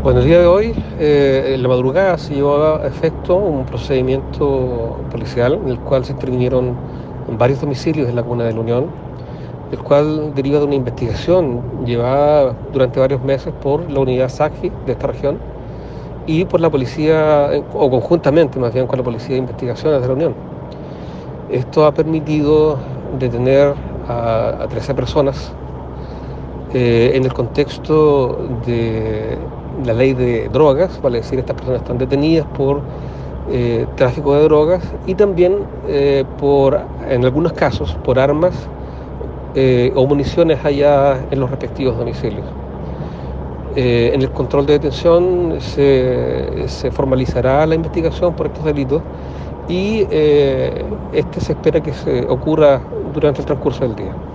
Bueno, el día de hoy, en la madrugada, se llevó a efecto un procedimiento policial en el cual se intervinieron varios domicilios en la comuna de La Unión, el cual deriva de una investigación llevada durante varios meses por la unidad SACGI de esta región y por la policía, o conjuntamente más bien con la Policía de Investigaciones de La Unión. Esto ha permitido detener a 13 personas en el contexto de la ley de drogas, vale decir, estas personas están detenidas por tráfico de drogas y también en algunos casos, por armas o municiones halladas en los respectivos domicilios. En el control de detención se formalizará la investigación por estos delitos y este se espera que se ocurra durante el transcurso del día.